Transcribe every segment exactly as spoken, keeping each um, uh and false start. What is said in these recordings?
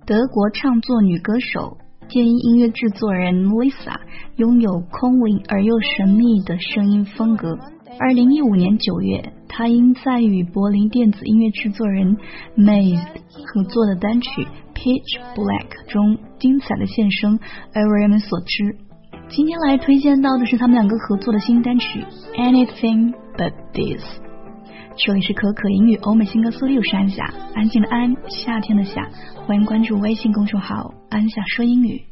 德国唱作女歌手兼音乐制作人 Lisa 拥有空灵而又神秘的声音风格。二零一五年九月，她因在与柏林电子音乐制作人 Maze 合作的单曲 Pitch Black 中精彩的献声而为人们所知。今天来推荐到的是他们两个合作的新单曲 Anything But This。 这里是可可英语欧美新歌速递，我是安夏，安静的安，夏天的夏，欢迎关注微信公众号安夏说英语。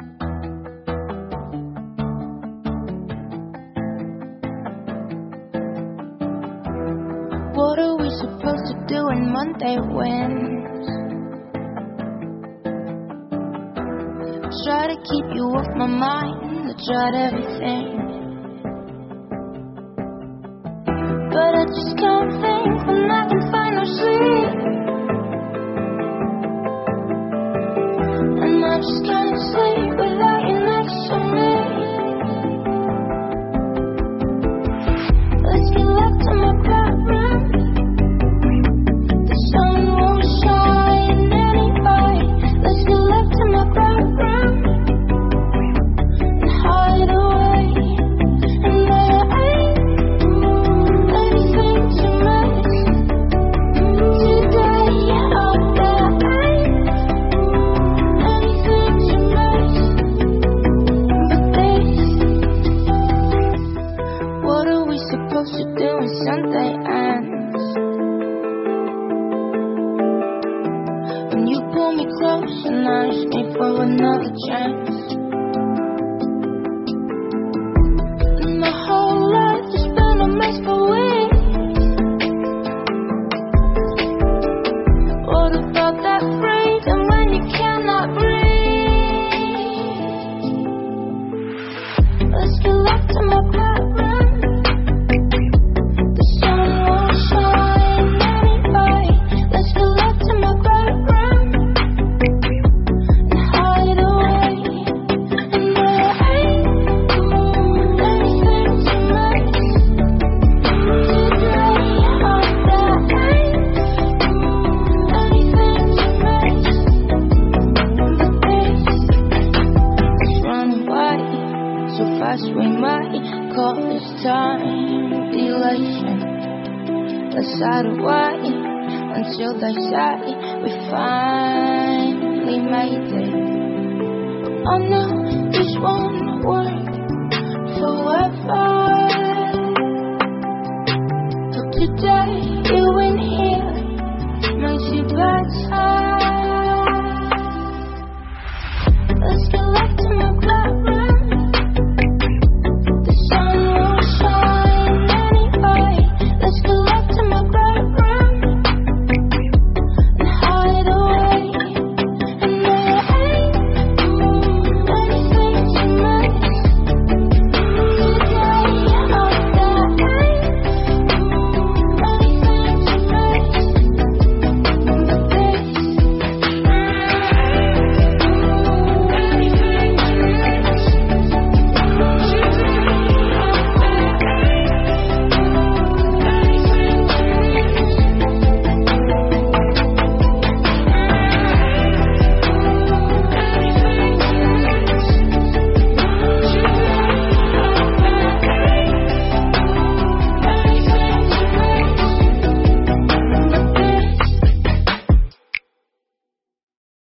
What are we supposed to do when Monday wins? Try to keep you off my mind, I tried everything, but I just can't think when I can find no sleep, and I just can't sleep without you next to me. Let's get left in my bedroom, the sun won't shine anyway. Let's get left in my bedroom and hide away, and there ain't anything to miss today. Oh, there ain't anything to miss but this. What are we supposed to do when Sunday ends? When you pull me close and ask me for another chance, and my whole life has been a mess for weeks. What about that freedom when you cannot breathe? Let's get left in my bedroom, the sun won't shine anyway. Let's get left in my bedroom and hide away, and there ain't anything to miss today. Oh, there ain't anything to miss but this. Let's run away so fast we might cause time dilation. Let's hide away until they say we finally made it. I know this won't work forever, but today